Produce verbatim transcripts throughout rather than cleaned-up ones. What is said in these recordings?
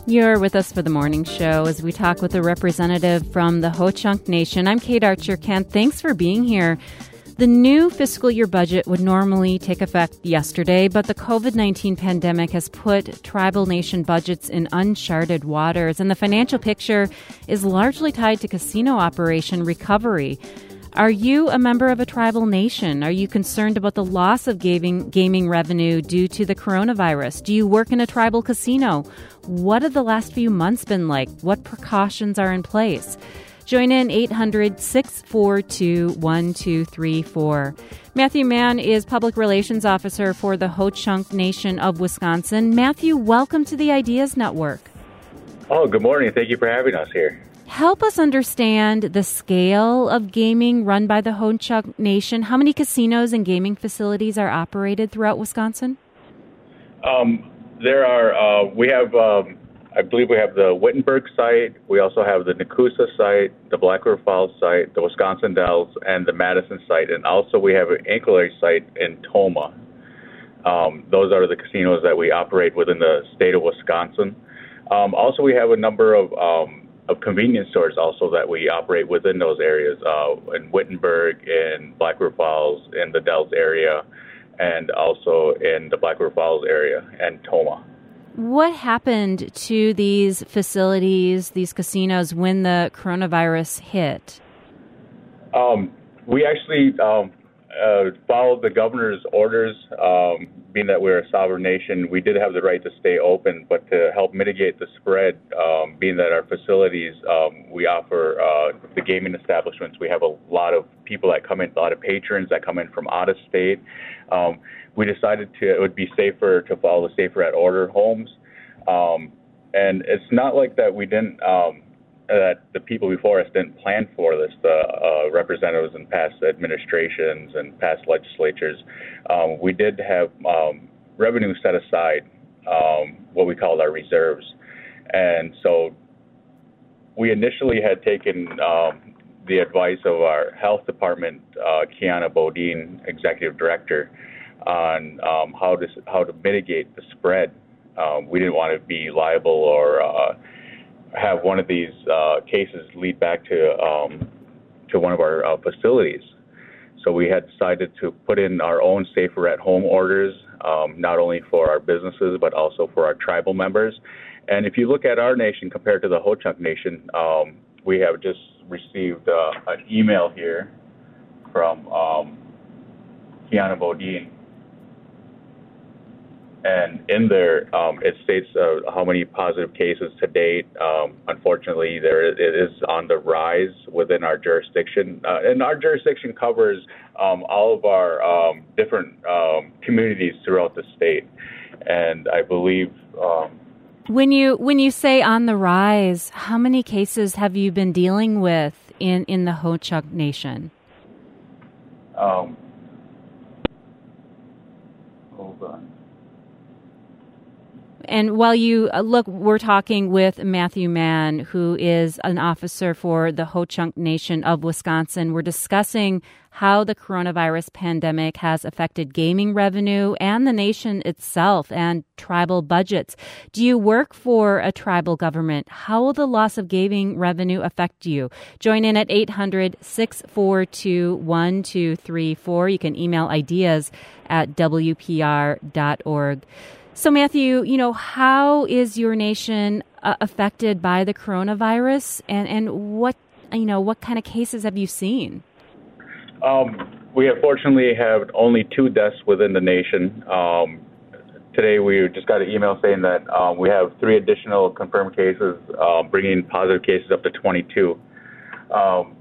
You're with us for the morning show as we talk with a representative from the Ho-Chunk Nation. I'm Kate Archer-Kent. Thanks for being here. The new fiscal year budget would normally take effect yesterday, but the covid nineteen pandemic has put tribal nation budgets in uncharted waters, and the financial picture is largely tied to casino operation recovery. Are you a member of a tribal nation? Are you concerned about the loss of gaming, gaming revenue due to the coronavirus? Do you work in a tribal casino? What have the last few months been like? What precautions are in place? Join in eight hundred, six four two, one two three four. Matthew Mann is Public Relations Officer for the Ho-Chunk Nation of Wisconsin. Matthew, welcome to the Ideas Network. Oh, good morning. Thank you for having us here. Help us understand the scale of gaming run by the Ho-Chunk Nation. How many casinos and gaming facilities are operated throughout Wisconsin? Um, there are, uh, we have, um, I believe we have the Wittenberg site. We also have the Nakusa site, the Black River Falls site, the Wisconsin Dells, and the Madison site. And also we have an ancillary site in Tomah. Um, those are the casinos that we operate within the state of Wisconsin. Um, also, we have a number of um, of convenience stores also that we operate within those areas, uh, in Wittenberg, in Black River Falls, in the Dells area, and also in the Black River Falls area and Tomah. What happened to these facilities, these casinos, when the coronavirus hit? Um, we actually um, uh, followed the governor's orders. Um, being that we're a sovereign nation, we did have the right to stay open, but to help mitigate the spread, um, being that our facilities, um, we offer uh, the gaming establishments. We have a lot of people that come in, a lot of patrons that come in from out of state. Um, we decided to, it would be safer to follow the safer at order homes. Um, and it's not like that we didn't, um, that the people before us didn't plan for this, the uh, representatives in past administrations and past legislatures. Um, we did have um, revenue set aside, um, what we called our reserves. And so we initially had taken um, the advice of our health department, uh, Kiana Bodine, executive director, on um, how to how to mitigate the spread. Um, we didn't want to be liable or uh, have one of these uh, cases lead back to um, to one of our uh, facilities. So we had decided to put in our own safer at home orders, um, not only for our businesses but also for our tribal members. And if you look at our nation compared to the Ho-Chunk Nation, um, we have just received uh, an email here from um, Kiana Bodine. And in there, um, it states uh, how many positive cases to date. Um, unfortunately, there it is on the rise within our jurisdiction. Uh, and our jurisdiction covers um, all of our um, different um, communities throughout the state. And I believe... Um, when you when you say on the rise, how many cases have you been dealing with in, in the Ho-Chunk Nation? Um, hold on. And while you uh, look, we're talking with Matthew Mann, who is an officer for the Ho-Chunk Nation of Wisconsin. We're discussing how the coronavirus pandemic has affected gaming revenue and the nation itself and tribal budgets. Do you work for a tribal government? How will the loss of gaming revenue affect you? Join in at eight hundred, six four two, one two three four. You can email ideas at w p r dot org. So, Matthew, you know, how is your nation uh, affected by the coronavirus, and, and what, you know, what kind of cases have you seen? Um, we unfortunately have only two deaths within the nation. Um, today, we just got an email saying that um, we have three additional confirmed cases, uh, bringing positive cases up to twenty-two. Um,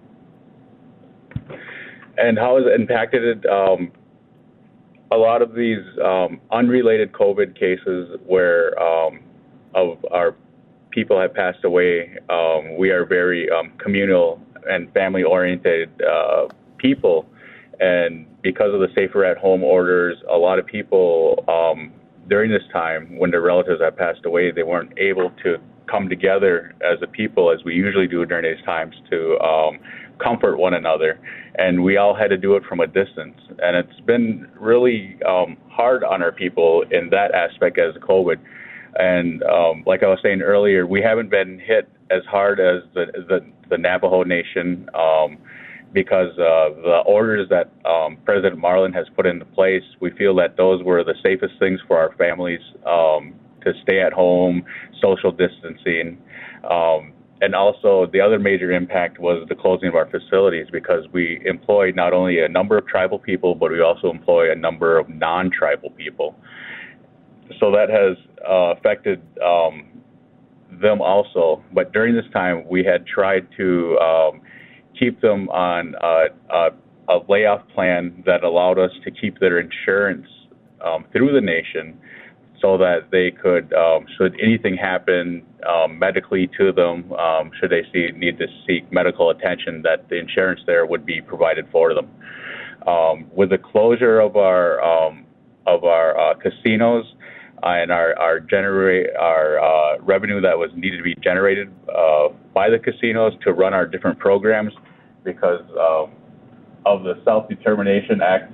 and how has it impacted it? Um, A lot of these um, unrelated COVID cases where um, of our people have passed away, um, we are very um, communal and family-oriented uh, people. And because of the safer at home orders, a lot of people um, during this time when their relatives have passed away, they weren't able to come together as a people as we usually do during these times to um, comfort one another. And we all had to do it from a distance. And it's been really um, hard on our people in that aspect as COVID. And um, like I was saying earlier, we haven't been hit as hard as the the, the Navajo Nation um, because uh, the orders that um, President Marlin has put into place, we feel that those were the safest things for our families um, to stay at home, social distancing. Um, and also the other major impact was the closing of our facilities because we employ not only a number of tribal people, but we also employ a number of non-tribal people. So that has uh, affected um, them also. But during this time, we had tried to um, keep them on a, a, a layoff plan that allowed us to keep their insurance um, through the nation so that they could, um, should anything happen um, medically to them, um, should they see, need to seek medical attention, that the insurance there would be provided for them. Um, with the closure of our um, of our uh, casinos, Uh, and our our generate our uh, revenue that was needed to be generated uh, by the casinos to run our different programs, because uh, of the Self-Determination Act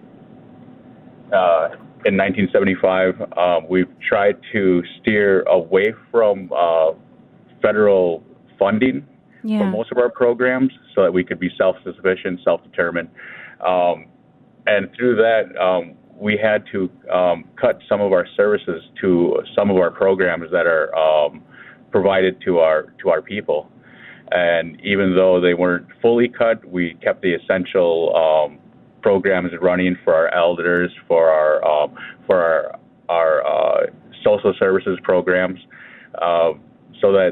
uh, in nineteen seventy-five, um, we've tried to steer away from uh, federal funding yeah. for most of our programs, so that we could be self-sufficient, self-determined, um, and through that. Um, we had to um, cut some of our services to some of our programs that are um, provided to our to our people. And even though they weren't fully cut, we kept the essential um, programs running for our elders, for our um, for our our uh, social services programs, uh, so that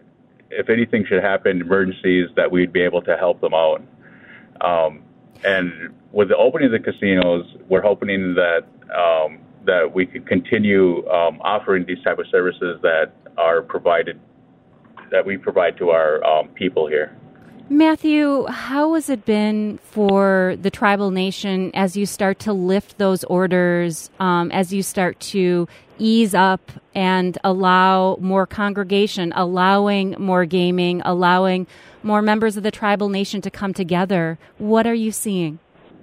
if anything should happen, emergencies, that we'd be able to help them out. Um, and with the opening of the casinos, we're hoping that um, that we could continue um, offering these type of services that are provided, that we provide to our um, people here. Matthew, how has it been for the tribal nation as you start to lift those orders, um, as you start to ease up and allow more congregation, allowing more gaming, allowing more members of the tribal nation to come together? What are you seeing?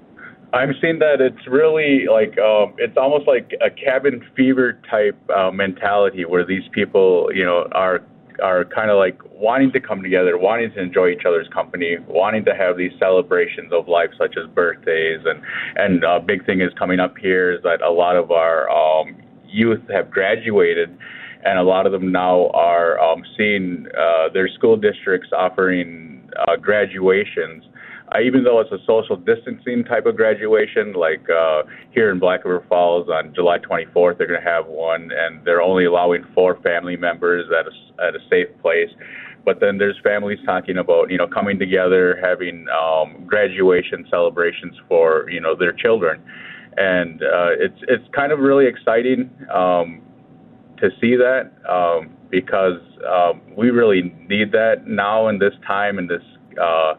I'm seeing that it's really like, um, it's almost like a cabin fever type uh, mentality where these people, you know, are are kind of like wanting to come together, wanting to enjoy each other's company, wanting to have these celebrations of life, such as birthdays. And, and a big thing is coming up here is that a lot of our um, youth have graduated, and a lot of them now are um, seeing uh, their school districts offering uh, graduations. Uh, even though it's a social distancing type of graduation, like uh, here in Black River Falls on July twenty-fourth, they're going to have one, and they're only allowing four family members at a, at a safe place. But then there's families talking about, you know, coming together, having um, graduation celebrations for, you know, their children. And uh, it's it's kind of really exciting um, to see that um, because um, we really need that now in this time, in this uh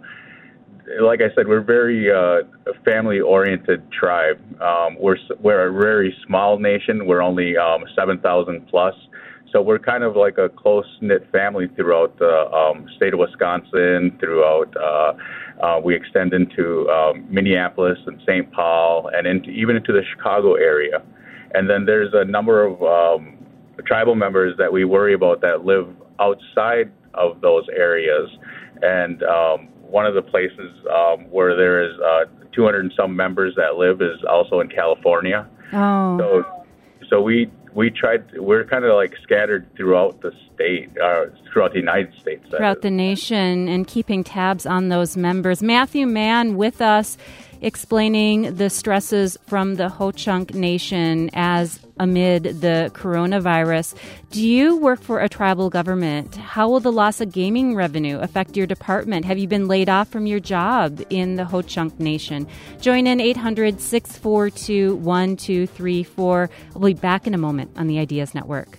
like I said, we're very uh, family-oriented tribe. Um, we're we're a very small nation. We're only um, seven thousand plus, so we're kind of like a close-knit family throughout the um, state of Wisconsin. Throughout, uh, uh, we extend into um, Minneapolis and Saint Paul, and into, even into the Chicago area. And then there's a number of um, tribal members that we worry about that live outside of those areas, and um, one of the places um, where there is uh, two hundred and some members that live is also in California. Oh. So, so we we tried. To, we're kind of like scattered throughout the state, uh, throughout the United States, throughout the nation, and keeping tabs on those members. Matthew Mann with us, explaining the stresses from the Ho-Chunk Nation as amid the coronavirus. Do you work for a tribal government? How will the loss of gaming revenue affect your department? Have you been laid off from your job in the Ho-Chunk Nation? Join in eight hundred, six four two, one two three four. We'll be back in a moment on the Ideas Network.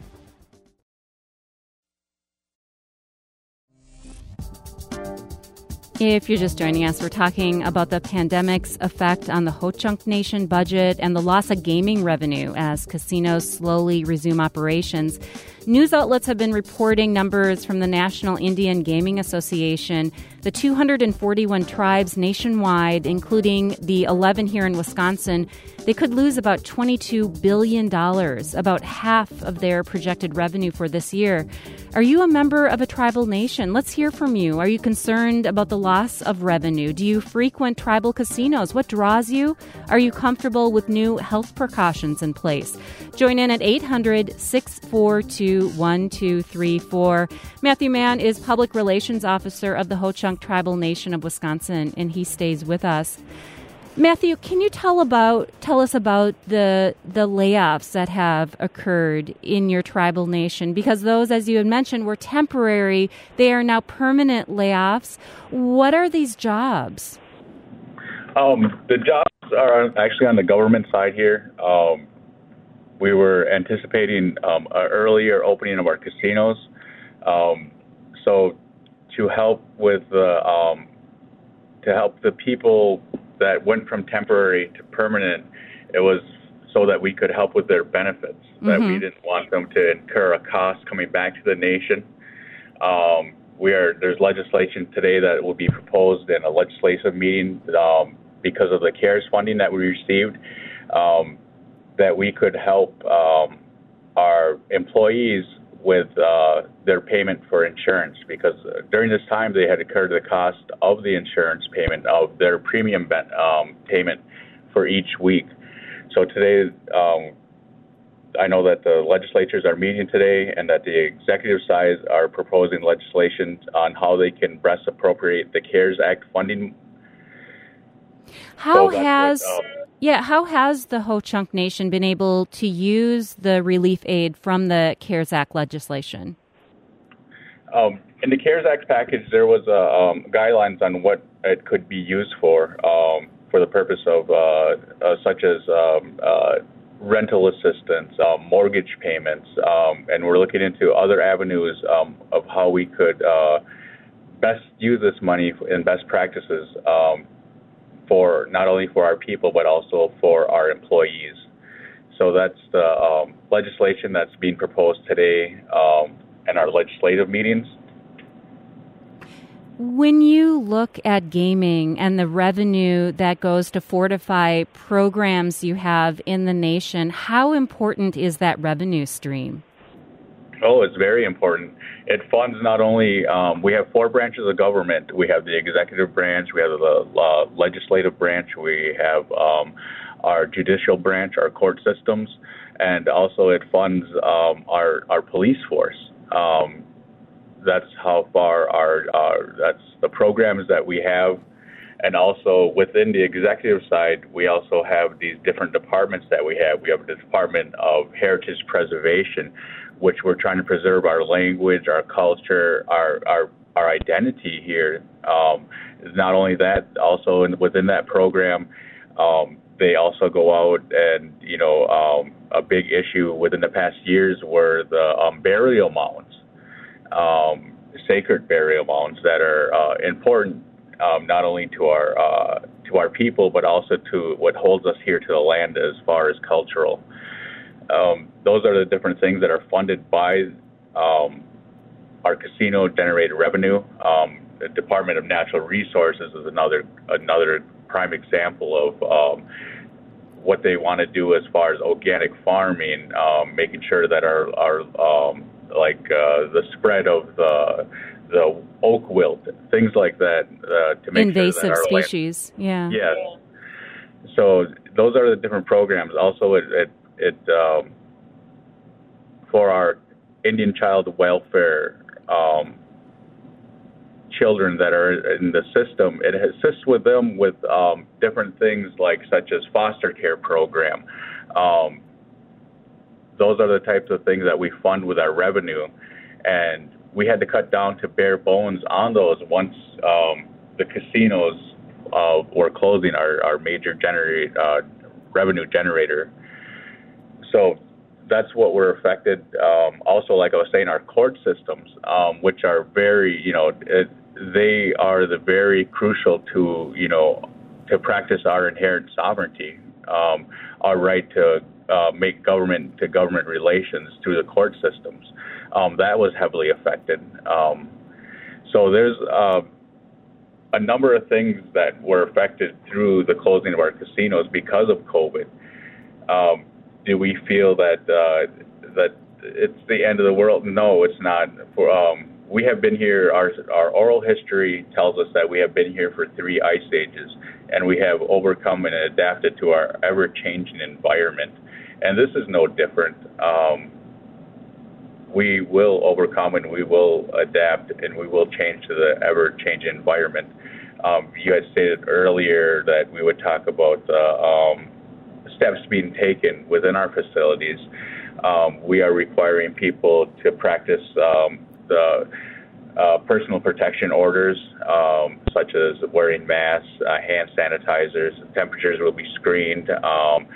If you're just joining us, we're talking about the pandemic's effect on the Ho-Chunk Nation budget and the loss of gaming revenue as casinos slowly resume operations. News outlets have been reporting numbers from the National Indian Gaming Association. The two hundred forty-one tribes nationwide, including the eleven here in Wisconsin, they could lose about twenty-two billion dollars, about half of their projected revenue for this year. Are you a member of a tribal nation? Let's hear from you. Are you concerned about the loss of revenue? Do you frequent tribal casinos? What draws you? Are you comfortable with new health precautions in place? Join in at eight hundred, six four two, one two three four. Matthew Mann is Public Relations Officer of the Ho-Chunk Tribal Nation of Wisconsin, and he stays with us. Matthew, can you tell about tell us about the the layoffs that have occurred in your tribal nation? Because those, as you had mentioned, were temporary. They are now permanent layoffs. What are these jobs? Um, the jobs are actually on the government side here. Um, we were anticipating um, an earlier opening of our casinos. Um, so to help with the um, to help the people that went from temporary to permanent, it was so that we could help with their benefits, mm-hmm. that we didn't want them to incur a cost coming back to the nation. Um, we are there's legislation today that will be proposed in a legislative meeting um, because of the CARES funding that we received, um, that we could help um, our employees with uh, their payment for insurance, because during this time they had incurred the cost of the insurance payment, of their premium um, payment for each week. So today, um, I know that the legislatures are meeting today and that the executive side are proposing legislation on how they can best appropriate the CARES Act funding. How so has... What, um, Yeah, how has the Ho-Chunk Nation been able to use the relief aid from the CARES Act legislation? Um, in the CARES Act package, there was uh, um, guidelines on what it could be used for, um, for the purpose of uh, uh, such as um, uh, rental assistance, um, mortgage payments, um, and we're looking into other avenues um, of how we could uh, best use this money in best practices um, for not only for our people, but also for our employees. So that's the um, legislation that's being proposed today um, in our legislative meetings. When you look at gaming and the revenue that goes to fortify programs you have in the nation, how important is that revenue stream? Oh, it's very important. It funds not only, um, we have four branches of government. We have the executive branch, we have the uh, legislative branch, we have um, our judicial branch, our court systems, and also it funds um, our, our police force. Um, that's how far our, our, that's the programs that we have. And also within the executive side, we also have these different departments that we have. We have the Department of Heritage Preservation, which we're trying to preserve our language, our culture, our our, our identity here. Um, not only that, also in, within that program, um, they also go out and, you know, um, a big issue within the past years were the um, burial mounds, um, sacred burial mounds that are uh, important um, not only to our uh, to our people, but also to what holds us here to the land as far as cultural. Um, those are the different things that are funded by um, our casino-generated revenue. Um, the Department of Natural Resources is another another prime example of um, what they want to do as far as organic farming, um, making sure that our our um, like uh, the spread of the the oak wilt, things like that, uh, to make invasive sure that our species. Land, yeah. Yes. So those are the different programs. Also, it. it It um, for our Indian child welfare um, children that are in the system, it assists with them with um, different things like such as foster care program. Um, those are the types of things that we fund with our revenue, and we had to cut down to bare bones on those once um, the casinos uh, were closing, our, our major generate, uh, revenue generator. So that's what we're affected. Um, also, like I was saying, our court systems, um, which are very, you know, it, they are the very crucial to, you know, to practice our inherent sovereignty, um, our right to uh, make government to government relations through the court systems. Um, that was heavily affected. Um, so there's uh, a number of things that were affected through the closing of our casinos because of COVID. Um, do we feel that uh, that it's the end of the world? No, it's not. For, um, we have been here, our, our oral history tells us that we have been here for three ice ages, and we have overcome and adapted to our ever-changing environment. And this is no different. Um, we will overcome and we will adapt and we will change to the ever-changing environment. Um, you had stated earlier that we would talk about uh, um, steps being taken within our facilities. Um, we are requiring people to practice um, the uh, personal protection orders, um, such as wearing masks, uh, hand sanitizers, temperatures will be screened. Um,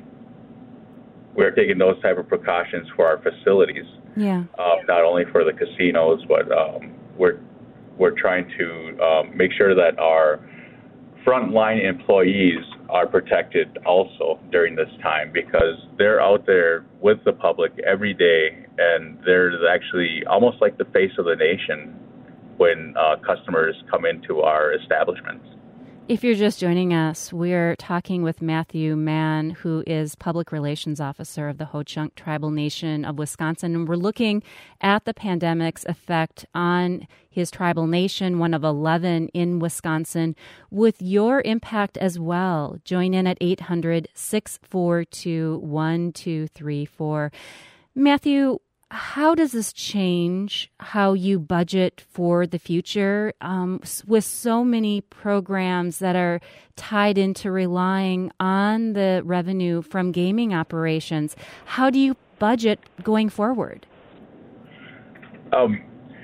we're taking those type of precautions for our facilities. Yeah. Um, not only for the casinos, but um, we're we're trying to um, make sure that our frontline employees are protected also during this time, because they're out there with the public every day, and they're actually almost like the face of the nation when uh, customers come into our establishments. If you're just joining us, we're talking with Matthew Mann, who is Public Relations Officer of the Ho-Chunk Tribal Nation of Wisconsin. And we're looking at the pandemic's effect on his tribal nation, one of eleven in Wisconsin, with your impact as well. Join in at eight hundred, six four two, one two three four. Matthew, how does this change how you budget for the future um, with so many programs that are tied into relying on the revenue from gaming operations? How do you budget going forward? Um,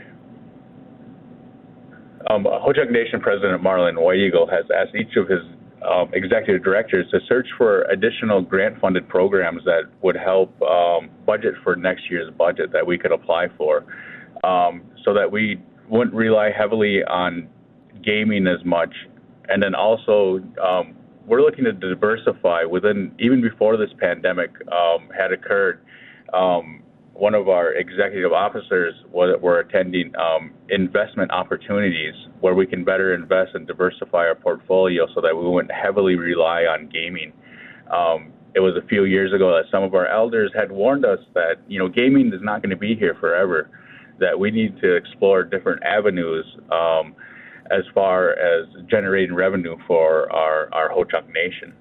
um, Ho-Chunk Nation President Marlon White-Eagle has asked each of his Um, executive directors to search for additional grant-funded programs that would help um, budget for next year's budget that we could apply for, um, so that we wouldn't rely heavily on gaming as much. And then also, um, we're looking to diversify within, even before this pandemic um, had occurred. Um, one of our executive officers was, were attending um, investment opportunities where we can better invest and diversify our portfolio so that we wouldn't heavily rely on gaming. Um, it was a few years ago that some of our elders had warned us that, you know, gaming is not going to be here forever, that we need to explore different avenues um, as far as generating revenue for our, our Ho-Chunk Nation.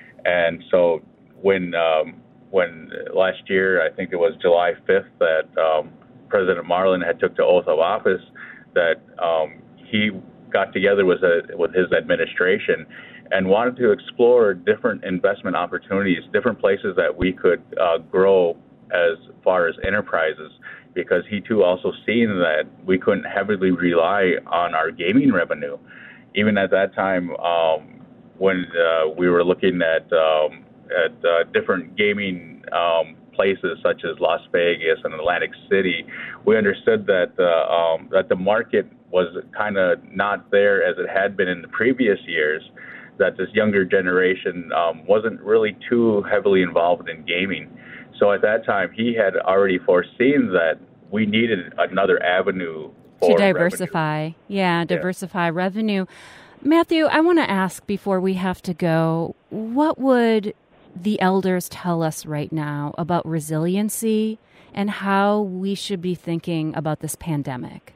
And so when um, when last year, I think it was July fifth, that um, President Marlon had took the oath of office, that um, he got together with, a, with his administration and wanted to explore different investment opportunities, different places that we could uh, grow as far as enterprises, because he too also seen that we couldn't heavily rely on our gaming revenue. Even at that time, um, when uh, we were looking at um, at uh, different gaming um, places such as Las Vegas and Atlantic City, we understood that uh, um, that the market was kind of not there as it had been in the previous years, that this younger generation um, wasn't really too heavily involved in gaming. So at that time, he had already foreseen that we needed another avenue for to diversify. Revenue. Yeah, diversify yeah. revenue. Matthew, I want to ask before we have to go, what would the elders tell us right now about resiliency and how we should be thinking about this pandemic?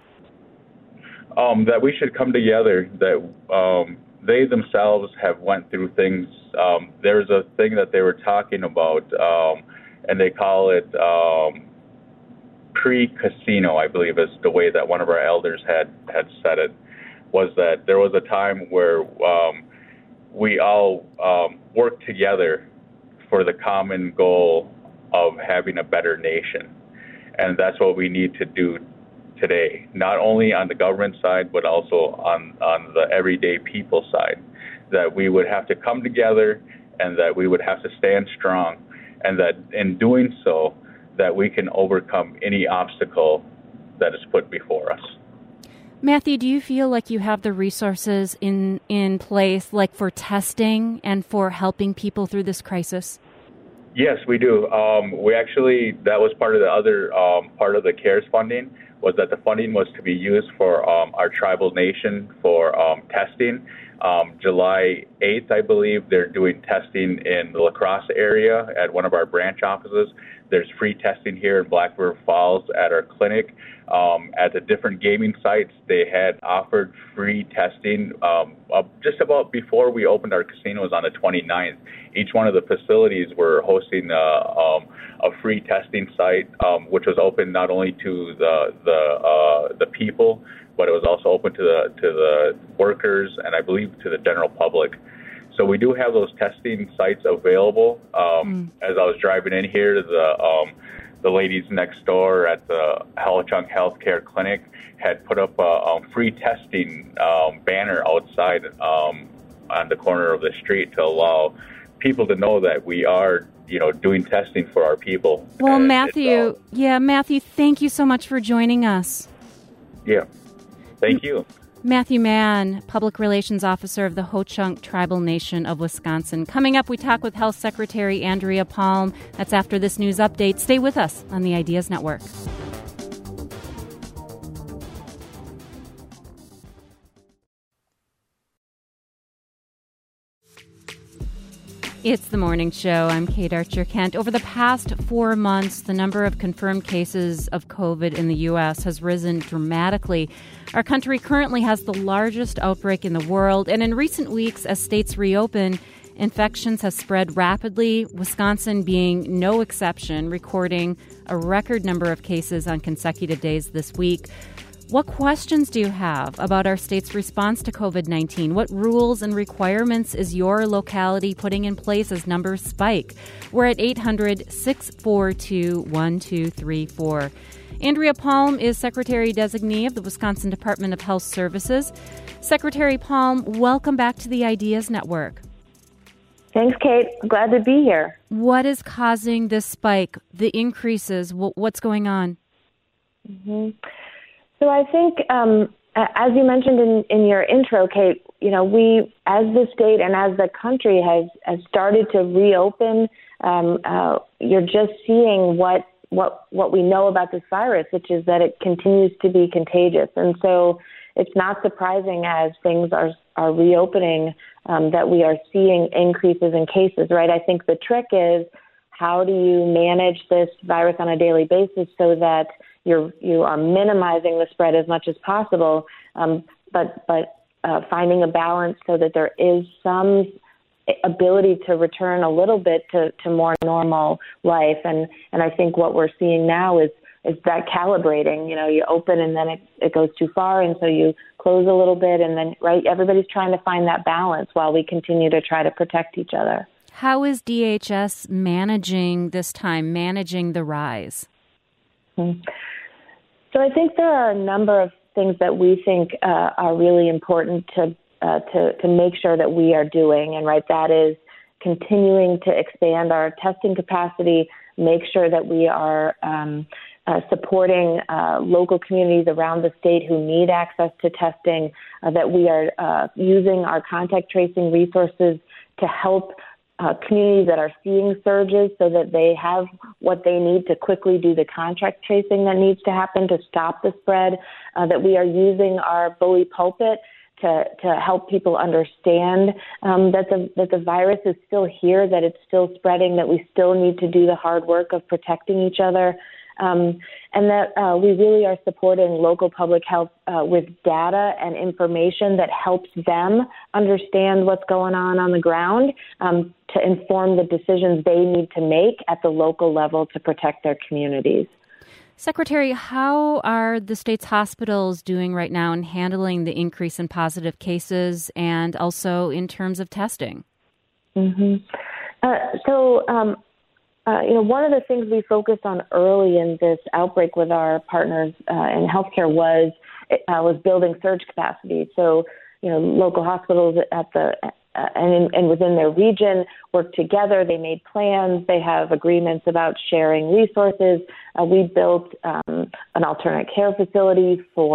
Um, that we should come together, that um, they themselves have went through things. Um, there's a thing that they were talking about, um, and they call it um, pre-casino, I believe is the way that one of our elders had, had said it, was that there was a time where um, we all um, worked together for the common goal of having a better nation. And that's what we need to do today, not only on the government side, but also on, on the everyday people side, that we would have to come together and that we would have to stand strong, and that in doing so, that we can overcome any obstacle that is put before us. Matthew, do you feel like you have the resources in, in place, like for testing and for helping people through this crisis? Yes, we do. Um, we actually, that was part of the other um, part of the CARES funding, was that the funding was to be used for um, our tribal nation for um, testing. Um, July eighth, I believe, they're doing testing in the La Crosse area at one of our branch offices. There's free testing here in Black River Falls at our clinic. Um, at the different gaming sites, they had offered free testing um, uh, just about before we opened our casinos on the twenty-ninth. Each one of the facilities were hosting uh, um, a free testing site, um, which was open not only to the the uh, the people, but it was also open to the to the workers and I believe to the general public. So we do have those testing sites available. Um, mm. As I was driving in here, the um, the ladies next door at the Ho-Chunk Healthcare Clinic had put up a, a free testing um, banner outside um, on the corner of the street to allow people to know that we are, you know, doing testing for our people. Well, and Matthew, uh, yeah, Matthew, thank you so much for joining us. Yeah, thank you. Matthew Mann, Public Relations Officer of the Ho-Chunk Tribal Nation of Wisconsin. Coming up, we talk with Health Secretary Andrea Palm. That's after this news update. Stay with us on the Ideas Network. It's the morning show. I'm Kate Archer-Kent. Over the past four months, the number of confirmed cases of COVID in the U S has risen dramatically. Our country currently has the largest outbreak in the world, and in recent weeks, as states reopen, infections have spread rapidly, Wisconsin being no exception, recording a record number of cases on consecutive days this week. What questions do you have about our state's response to COVID nineteen? What rules and requirements is your locality putting in place as numbers spike? We're at eight hundred, six four two, one two three four. Andrea Palm is Secretary-Designee of the Wisconsin Department of Health Services. Secretary Palm, welcome back to the Ideas Network. Thanks, Kate. I'm glad to be here. What is causing this spike, the increases? What's going on? Mm-hmm. So I think, um, as you mentioned in, in your intro, Kate, you know, we, as the state and as the country has, has started to reopen, um, uh, you're just seeing what, what, what we know about this virus, which is that it continues to be contagious. And so it's not surprising as things are, are reopening, um, that we are seeing increases in cases, right? I think the trick is, how do you manage this virus on a daily basis so that You're, you are minimizing the spread as much as possible, um, but but uh, finding a balance so that there is some ability to return a little bit to, to more normal life. And, and I think what we're seeing now is is that calibrating. You know, you open and then it, it goes too far, and so you close a little bit, and then, right, everybody's trying to find that balance while we continue to try to protect each other. How is D H S managing this time, managing the rise? Mm-hmm. So I think there are a number of things that we think uh, are really important to, uh, to to make sure that we are doing, and right, that is continuing to expand our testing capacity, make sure that we are um, uh, supporting uh, local communities around the state who need access to testing, uh, that we are uh, using our contact tracing resources to help Uh, communities that are seeing surges so that they have what they need to quickly do the contact tracing that needs to happen to stop the spread, uh, that we are using our bully pulpit to, to help people understand um, that the that the virus is still here, that it's still spreading, that we still need to do the hard work of protecting each other, um, and that uh, we really are supporting local public health uh, with data and information that helps them understand what's going on on the ground, um, to inform the decisions they need to make at the local level to protect their communities. Secretary, how are the state's hospitals doing right now in handling the increase in positive cases and also in terms of testing? Mm-hmm. Uh, so, um, uh, you know, one of the things we focused on early in this outbreak with our partners uh, in healthcare was uh, was building surge capacity. So, you know, local hospitals at the uh, and, in, and within their region work together. They made plans. They have agreements about sharing resources. Uh, we built um, an alternate care facility for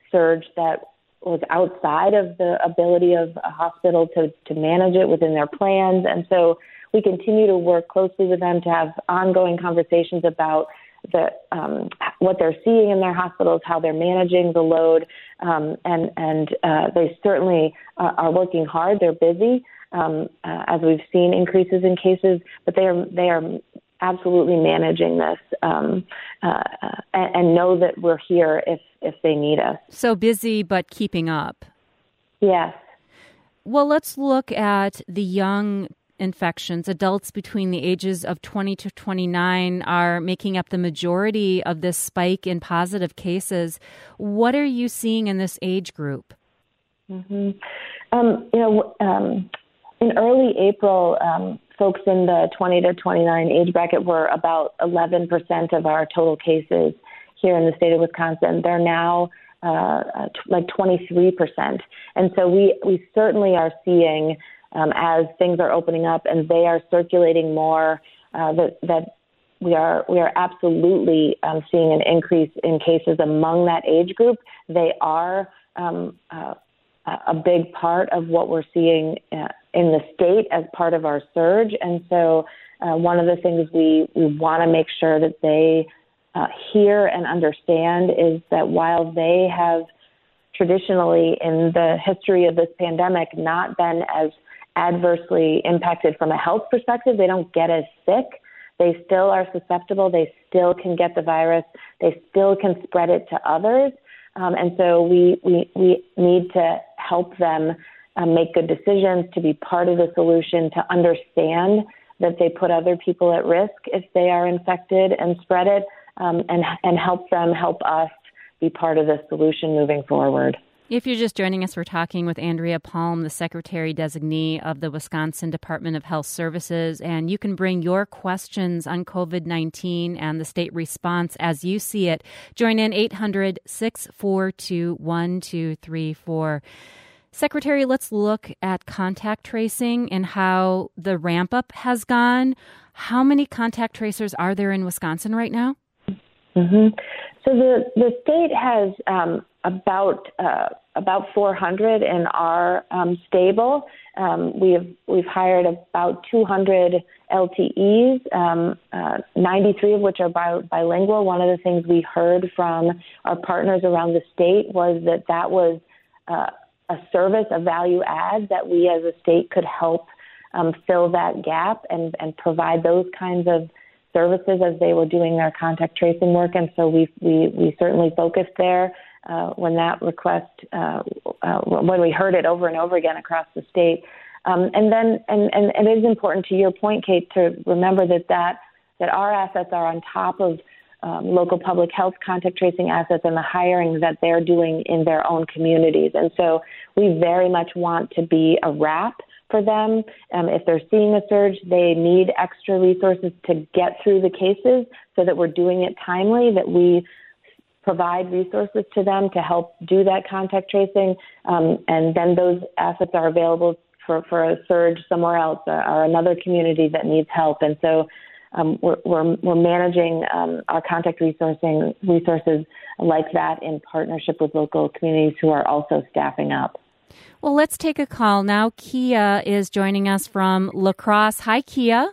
surge that was outside of the ability of a hospital to, to manage it within their plans. And so we continue to work closely with them to have ongoing conversations about the um, what they're seeing in their hospitals, how they're managing the load, um, and and uh, they certainly uh, are working hard. They're busy, um, uh, as we've seen increases in cases, but they are they are absolutely managing this, um, uh, and, and know that we're here if if they need us. So busy, but keeping up. Yes. Well, let's look at the young infections. Adults between the ages of twenty to twenty-nine are making up the majority of this spike in positive cases. What are you seeing in this age group? Mm-hmm. Um, you know, um, in early April, um, folks in the twenty to twenty-nine age bracket were about eleven percent of our total cases here in the state of Wisconsin. They're now uh, t- like twenty-three percent. And so we, we certainly are seeing Um, as things are opening up and they are circulating more, uh, that, that we are we are absolutely um, seeing an increase in cases among that age group. They are um, uh, a big part of what we're seeing uh, in the state as part of our surge. And so uh, one of the things we, we want to make sure that they uh, hear and understand is that while they have traditionally in the history of this pandemic not been as adversely impacted from a health perspective, they don't get as sick. They still are susceptible. They still can get the virus. They still can spread it to others. Um, and so we, we, we need to help them uh, make good decisions, to be part of the solution, to understand that they put other people at risk if they are infected and spread it, um, and, and help them help us be part of the solution moving forward. If you're just joining us, we're talking with Andrea Palm, the Secretary Designee of the Wisconsin Department of Health Services, and you can bring your questions on COVID nineteen and the state response as you see it. Join in eight hundred, six four two, one two three four. Secretary, let's look at contact tracing and how the ramp up has gone. How many contact tracers are there in Wisconsin right now? Mm-hmm. So the, the state has um, about uh, about four hundred in our um, stable. Um, we have we've hired about two hundred L T Es, um, uh, ninety-three of which are bi- bilingual. One of the things we heard from our partners around the state was that that was uh, a service, a value add that we as a state could help um, fill that gap and, and provide those kinds of services as they were doing their contact tracing work. And so we we, we certainly focused there uh, when that request, uh, uh, when we heard it over and over again across the state. Um, and then, and, and, and it is important to your point, Kate, to remember that that, that our assets are on top of um, local public health contact tracing assets and the hiring that they're doing in their own communities. And so we very much want to be a wrap for them. Um, if they're seeing a surge, they need extra resources to get through the cases so that we're doing it timely, that we provide resources to them to help do that contact tracing. Um, and then those assets are available for, for a surge somewhere else or, or another community that needs help. And so um, we're, we're, we're managing um, our contact resourcing resources like that in partnership with local communities who are also staffing up. Well, let's take a call now. Kia is joining us from La Crosse. Hi, Kia.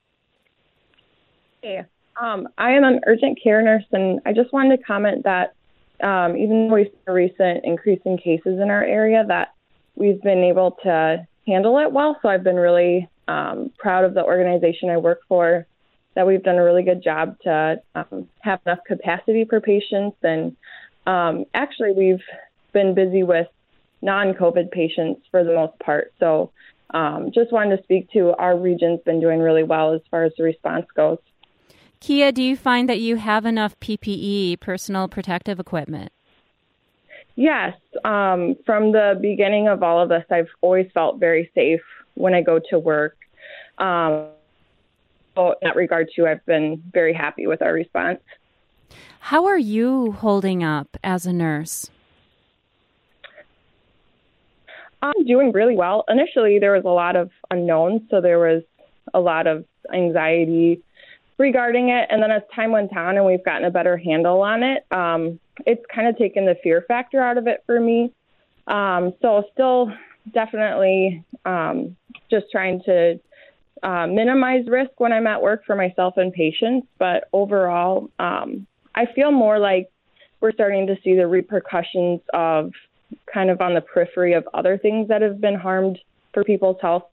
Hey, um, I am an urgent care nurse, and I just wanted to comment that um, even though we see a recent increase in cases in our area, that we've been able to handle it well. So I've been really um, proud of the organization I work for, that we've done a really good job to um, have enough capacity for patients. And um, actually, we've been busy with non-COVID patients for the most part. So um, just wanted to speak to our region's been doing really well as far as the response goes. Kia, do you find that you have enough P P E, personal protective equipment? Yes. Um, from the beginning of all of this, I've always felt very safe when I go to work. Um, so in that regard, too, I've been very happy with our response. How are you holding up as a nurse? I'm doing really well. Initially, there was a lot of unknowns, so there was a lot of anxiety regarding it. And then as time went on and we've gotten a better handle on it, um, it's kind of taken the fear factor out of it for me. Um, so still definitely um, just trying to uh, minimize risk when I'm at work for myself and patients. But overall, um, I feel more like we're starting to see the repercussions of kind of on the periphery of other things that have been harmed for people's health,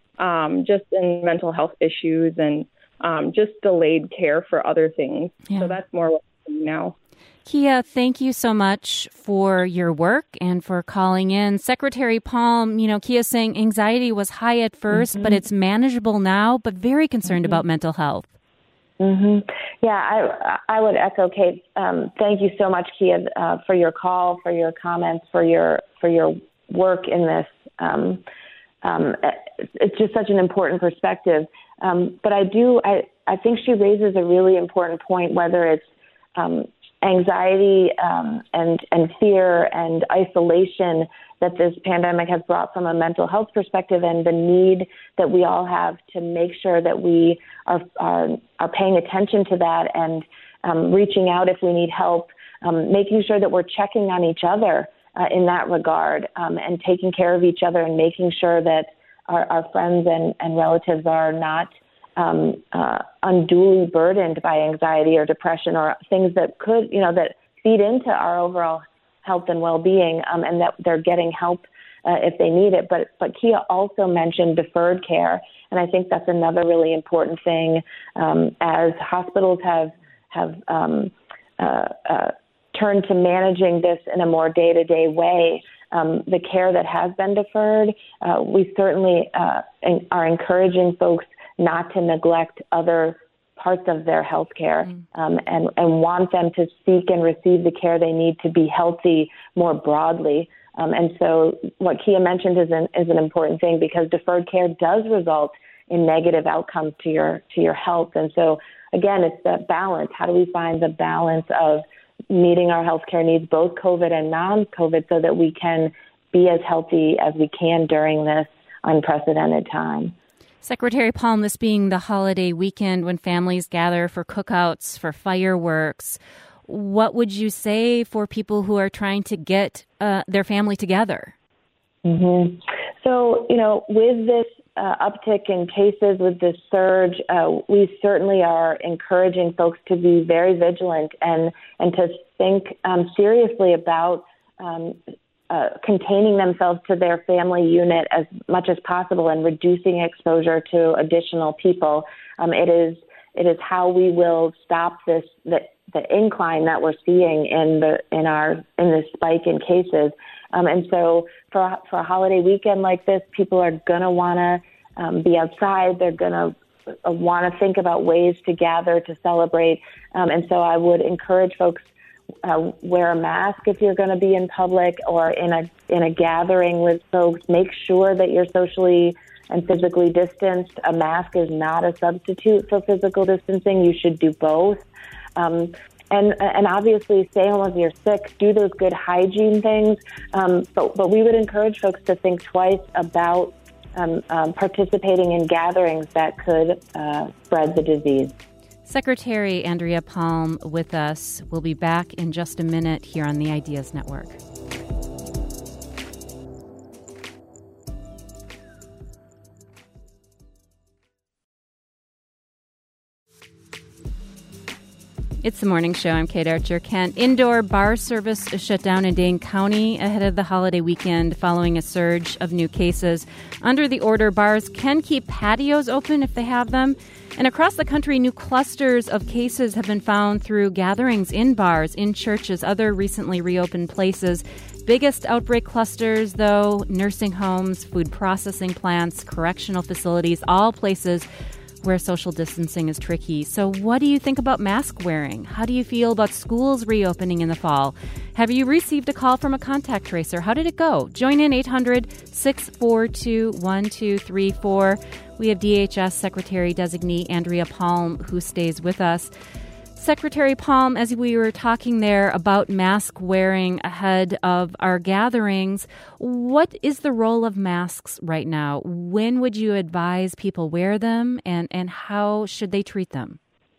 um, just in mental health issues and um, just delayed care for other things. Yeah. So that's more what I'm doing now. Kia, thank you so much for your work and for calling in. Secretary Palm, you know, Kia saying anxiety was high at first, mm-hmm. but it's manageable now, but very concerned mm-hmm. about mental health. Mm-hmm. Yeah, I I would echo Kate. Um, thank you so much, Kia, uh, for your call, for your comments, for your for your work in this. Um, um, it's just such an important perspective. Um, but I do, I, I think she raises a really important point, whether it's um, anxiety um, and and fear and isolation that this pandemic has brought from a mental health perspective, and the need that we all have to make sure that we are are, are paying attention to that and um, reaching out if we need help, um, making sure that we're checking on each other uh, in that regard, um, and taking care of each other and making sure that our, our friends and, and relatives are not um, uh, unduly burdened by anxiety or depression or things that could, you know, that feed into our overall health and well-being, um, and that they're getting help uh, if they need it. But but Kia also mentioned deferred care, and I think that's another really important thing. Um, as hospitals have have um, uh, uh, turned to managing this in a more day-to-day way, um, the care that has been deferred, uh, we certainly uh, are encouraging folks not to neglect other parts of their health care, um, and, and want them to seek and receive the care they need to be healthy more broadly. Um, and so what Kia mentioned is an, is an important thing, because deferred care does result in negative outcomes to your to your health. And so, again, it's that balance. How do we find the balance of meeting our healthcare needs, both COVID and non-COVID, so that we can be as healthy as we can during this unprecedented time? Secretary Palm, this being the holiday weekend when families gather for cookouts, for fireworks, what would you say for people who are trying to get uh, their family together? Mm-hmm. So, you know, with this uh, uptick in cases, with this surge, uh, we certainly are encouraging folks to be very vigilant and, and to think um, seriously about um Uh, containing themselves to their family unit as much as possible and reducing exposure to additional people. Um, it is it is how we will stop this the, the incline that we're seeing in the in our in this spike in cases. Um, and so for for a holiday weekend like this, people are gonna want to um, be outside. They're gonna want to think about ways to gather to celebrate. Um, and so I would encourage folks. Uh, wear a mask if you're going to be in public or in a in a gathering with folks. Make sure that you're socially and physically distanced. A mask is not a substitute for physical distancing. You should do both. Um, and and obviously, stay home if you're sick. Do those good hygiene things. Um, but but we would encourage folks to think twice about um, um, participating in gatherings that could uh, spread the disease. Secretary Andrea Palm with us. We'll be back in just a minute here on the Ideas Network. It's the morning show. I'm Kate Archer-Kent. Indoor bar service is shut down in Dane County ahead of the holiday weekend following a surge of new cases. Under the order, bars can keep patios open if they have them. And across the country, new clusters of cases have been found through gatherings in bars, in churches, other recently reopened places. Biggest outbreak clusters, though, nursing homes, food processing plants, correctional facilities, all places where social distancing is tricky. So what do you think about mask wearing? How do you feel about schools reopening in the fall? Have you received a call from a contact tracer? How did it go? Join in eight hundred, six four two, one two three four. We have D H S Secretary Designee Andrea Palm, who stays with us. Secretary Palm, as we were talking there about mask wearing ahead of our gatherings, what is the role of masks right now? When would you advise people wear them, and, and how should they treat them?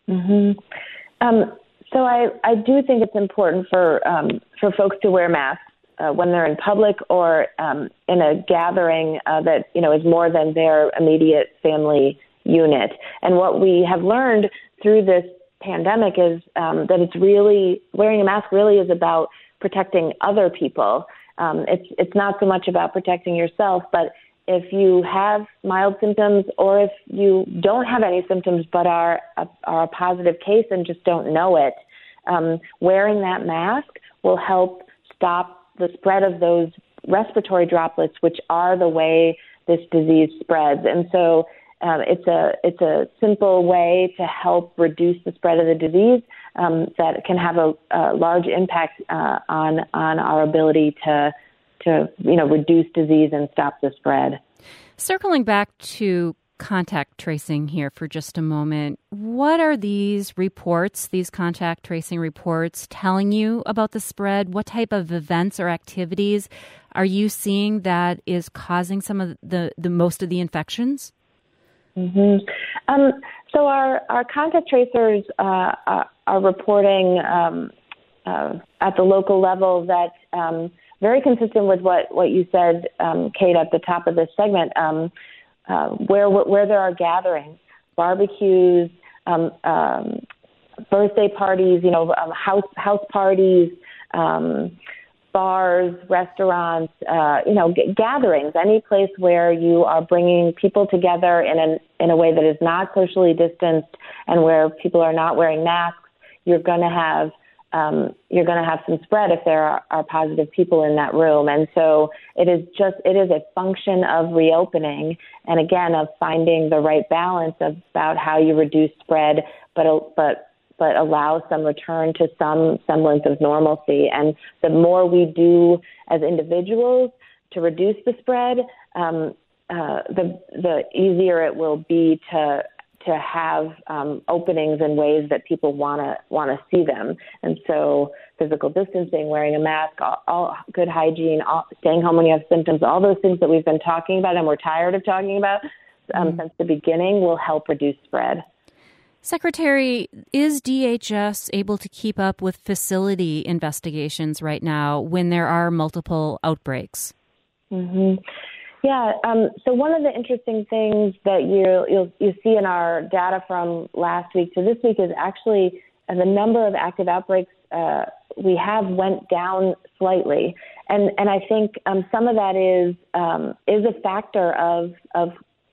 Mm-hmm. Um, so I, I do think it's important for um, for folks to wear masks uh, when they're in public or um, in a gathering uh, that you know is more than their immediate family unit. And what we have learned through this pandemic is um, that it's really wearing a mask really is about protecting other people. Um, it's it's not so much about protecting yourself, but if you have mild symptoms or if you don't have any symptoms but are a, are a positive case and just don't know it, um, wearing that mask will help stop the spread of those respiratory droplets, which are the way this disease spreads. And so um, it's a it's a simple way to help reduce the spread of the disease um, that can have a, a large impact uh, on on our ability to to, you know, reduce disease and stop the spread. Circling back to contact tracing here for just a moment, what are these reports, these contact tracing reports telling you about the spread? What type of events or activities are you seeing that is causing some of the, the most of the infections? Mm-hmm. Um, so our, our contact tracers uh, are, are reporting um, uh, at the local level that um, very consistent with what, what you said, um, Kate, at the top of this segment, um, uh, where where there are gatherings, barbecues, um, um, birthday parties, you know, um, house house parties, um, bars, restaurants, uh, you know, g- gatherings, any place where you are bringing people together in an in a way that is not socially distanced and where people are not wearing masks, you're going to have Um, you're going to have some spread if there are, are positive people in that room. And so it is just, it is a function of reopening and again, of finding the right balance about how you reduce spread, but, but, but allow some return to some semblance of normalcy. And the more we do as individuals to reduce the spread, um, uh, the, the easier it will be to, to have um, openings in ways that people want to want to see them. And so physical distancing, wearing a mask, all, all good hygiene, all, staying home when you have symptoms, all those things that we've been talking about and we're tired of talking about um, mm. since the beginning will help reduce spread. Secretary, is D H S able to keep up with facility investigations right now when there are multiple outbreaks? Mm-hmm. Yeah. Um, so one of the interesting things that you you'll, you see in our data from last week to this week is actually uh, the number of active outbreaks uh, we have went down slightly, and and I think um, some of that is um, is a factor of of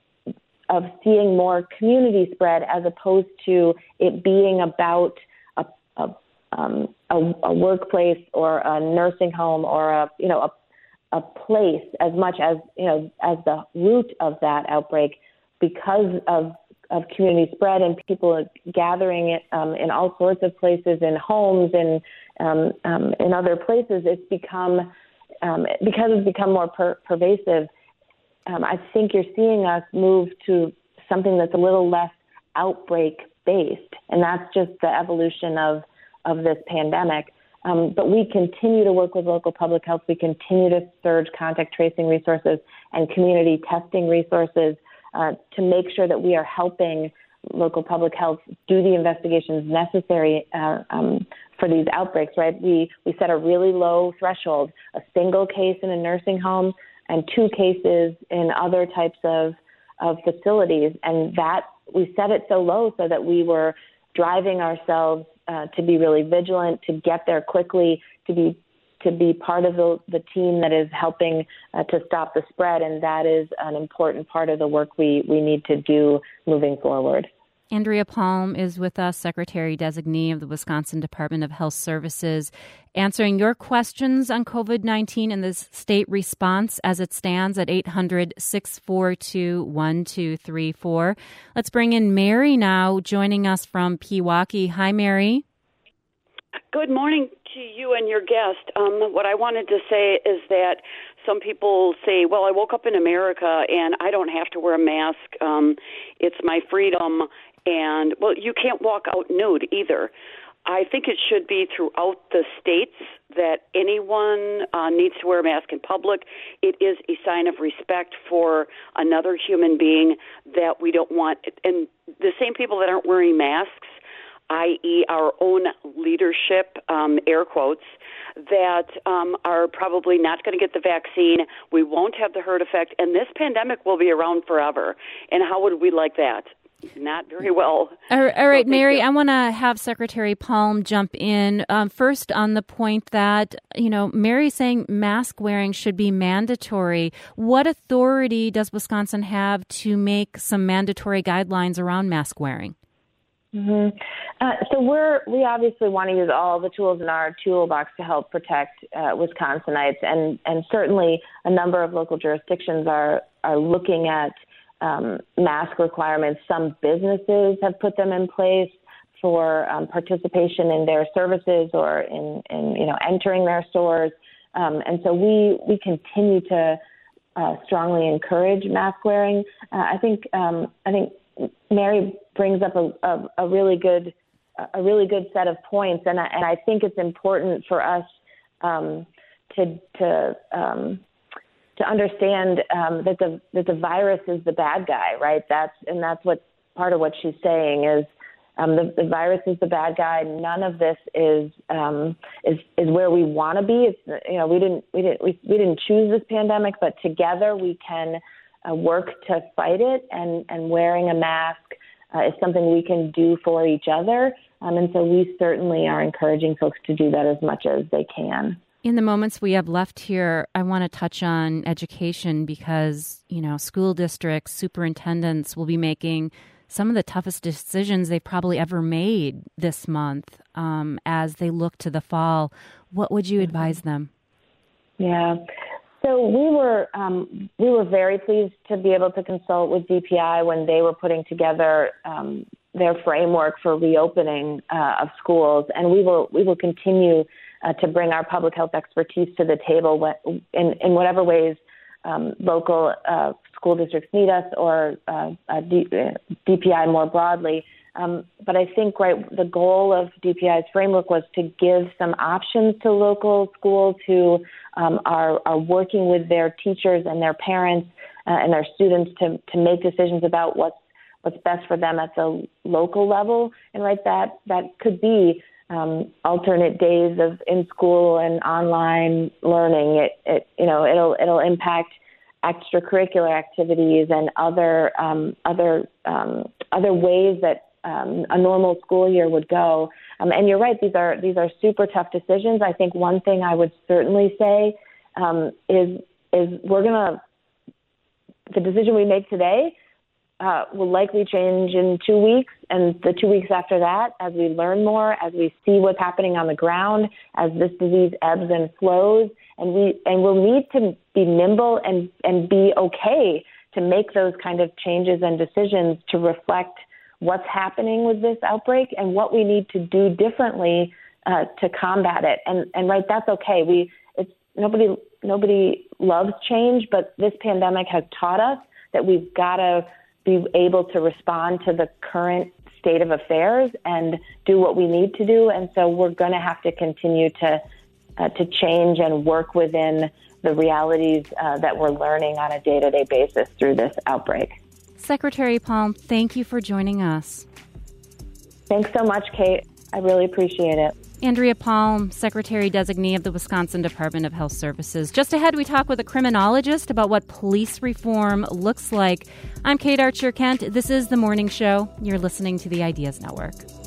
of seeing more community spread as opposed to it being about a a, um, a, a workplace or a nursing home or a you know a a place as much as, you know, as the root of that outbreak because of, of community spread and people gathering it um, in all sorts of places, in homes and um, um, in other places. It's become, um, because it's become more per- pervasive, um, I think you're seeing us move to something that's a little less outbreak-based, and that's just the evolution of, of this pandemic. Um, but we continue to work with local public health. We continue to surge contact tracing resources and community testing resources uh, to make sure that we are helping local public health do the investigations necessary uh, um, for these outbreaks, right? We, we set a really low threshold, a single case in a nursing home and two cases in other types of, of facilities. And that we set it so low so that we were driving ourselves Uh, to be really vigilant, to get there quickly, to be to be part of the, the team that is helping uh, to stop the spread, and that is an important part of the work we, we need to do moving forward. Andrea Palm is with us, Secretary-Designee of the Wisconsin Department of Health Services, answering your questions on COVID nineteen and the state response as it stands at eight hundred, six four two, one two three four. Let's bring in Mary now, joining us from Pewaukee. Hi, Mary. Good morning to you and your guest. Um, what I wanted to say is that some people say, well, I woke up in America and I don't have to wear a mask. Um, it's my freedom. And, well, you can't walk out nude either. I think it should be throughout the states that anyone uh, needs to wear a mask in public. It is a sign of respect for another human being that we don't want. And the same people that aren't wearing masks that is our own leadership, um, air quotes, that um, are probably not going to get the vaccine. We won't have the herd effect, and this pandemic will be around forever. And how would we like that? Not very well. All right, all right so Mary, you. I want to have Secretary Palm jump in. Um, first, on the point that, you know, Mary's saying mask wearing should be mandatory. What authority does Wisconsin have to make some mandatory guidelines around mask wearing? Mm-hmm. Uh, so we're we obviously want to use all the tools in our toolbox to help protect uh, Wisconsinites, and and certainly a number of local jurisdictions are are looking at um, mask requirements. Some businesses have put them in place for um, participation in their services or in, in you know entering their stores, um, and so we we continue to uh, strongly encourage mask wearing. Uh, I think um, I think. Mary brings up a, a, a really good, a really good set of points, and I, and I think it's important for us um, to to um, to understand um, that the that the virus is the bad guy, right? That's and that's what part of what she's saying is um, the, the virus is the bad guy. None of this is um, is is where we want to be. It's you know we didn't we didn't we, we didn't choose this pandemic, but together we can. Uh, work to fight it, and, and wearing a mask uh, is something we can do for each other. Um, and so we certainly are encouraging folks to do that as much as they can. In the moments we have left here, I want to touch on education because, you know, school districts, superintendents will be making some of the toughest decisions they've probably ever made this month um, as they look to the fall. What would you advise them? Yeah. So we were um, we were very pleased to be able to consult with D P I when they were putting together um, their framework for reopening uh, of schools, and we will we will continue uh, to bring our public health expertise to the table in in whatever ways um, local uh, school districts need us or uh, uh, D- D P I more broadly. Um, but I think, right, the goal of D P I's framework was to give some options to local schools who um, are, are working with their teachers and their parents uh, and their students to, to make decisions about what's what's best for them at the local level. And right, that that could be um, alternate days of in school and online learning. It, it you know it'll it'll impact extracurricular activities and other um, other um, other ways that. Um, a normal school year would go. Um, and you're right, these are these are super tough decisions. I think one thing I would certainly say um, is is we're going to, the decision we make today uh, will likely change in two weeks and the two weeks after that as we learn more, as we see what's happening on the ground, as this disease ebbs and flows. And, we, and we'll need to be nimble and, and be okay to make those kind of changes and decisions to reflect what's happening with this outbreak and what we need to do differently uh, to combat it. And and right, that's okay. We it's nobody nobody loves change, but this pandemic has taught us that we've got to be able to respond to the current state of affairs and do what we need to do. And so we're going to have to continue to uh, to change and work within the realities uh, that we're learning on a day-to-day basis through this outbreak. Secretary Palm, thank you for joining us. Thanks so much, Kate. I really appreciate it. Andrea Palm, Secretary-Designee of the Wisconsin Department of Health Services. Just ahead, we talk with a criminologist about what police reform looks like. I'm Kate Archer-Kent. This is The Morning Show. You're listening to the Ideas Network.